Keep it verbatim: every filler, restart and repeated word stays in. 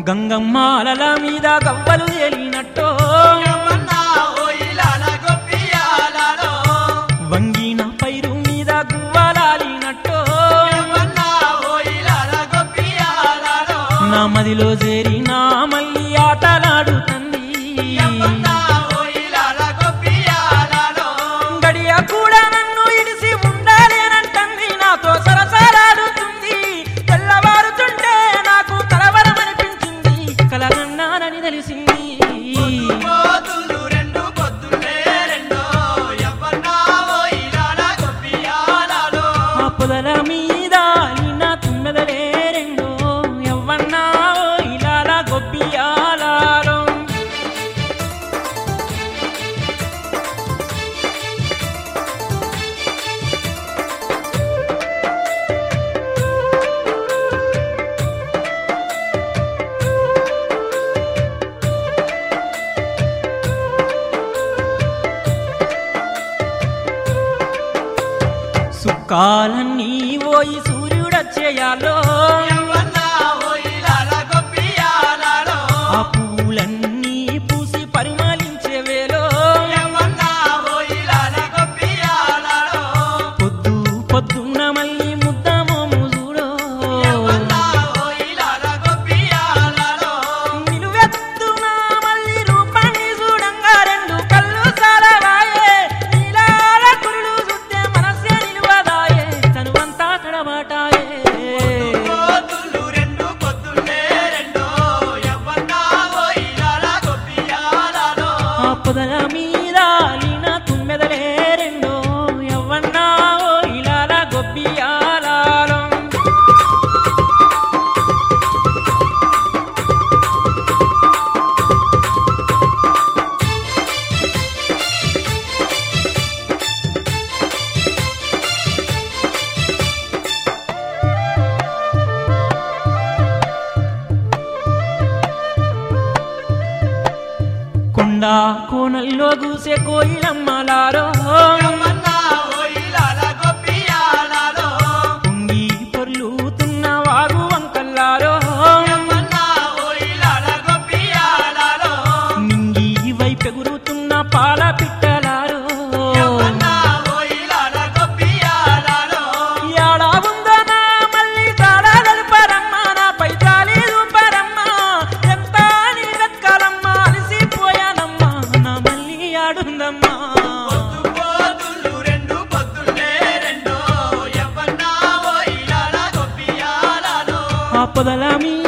గంగమ్మాలల మీద గవ్వలు తేలినట్టో వంగిన పైరు మీద గువ్వలాలినట్టో నా మదిలో చేరిన మళ్ళీ ఆటలాడుతుంది గడియ కూడా నన్ను ఇడిసి ఉండాలేనంటుంది నాతో సరసలాడుతుంది తెల్లవారుతుంటే నాకు కలవరమనిపించింది కలగన్నానని తెలిసింది ఆ పొదల మీద నా తుమ్మెదలే రెండో ఎవ్వన్నా ఇలాల గొప్పియాలాలో సుక్కాలన్నీ ఓయి సూర్యుడచ్చేయాలో ఆ పూలన్నీ పూసి పరిమళించే వేలో పొద్దు పొద్దున్న మళ్ళీ ముద్ద మోము చూడో నిలువెత్తున మళ్ళీ రూపాన్ని చూడంగా రెండు కళ్ళు సాలవాయే నీలాల కురులు చూస్తే మనసే నిలువదాయే తనువంతా తడబాటాయే ఆ పొదల మీద లీన తుమ్మెదలే రెండో ఎవ్వన్నా ఓ ఇలాల గొప్పియాలాలో కొండా కోనల్లో గూసే కోయిలమ్మలారో పొంగి పొర్లుతున్న వాగు వంకల్లారో నింగి వైపెగురుతున్న పాల పిట్టలారో యాడా ఉందో నా మళ్ళీ తాడా గల్పరమ్మా నాపై జాలి రూపరమ్మా ఎంత నీ వెతకాలమ్మా అలసిపోయానమ్మా నా మళ్ళీ ఆడుందమ్మా ఆ పొదల మీ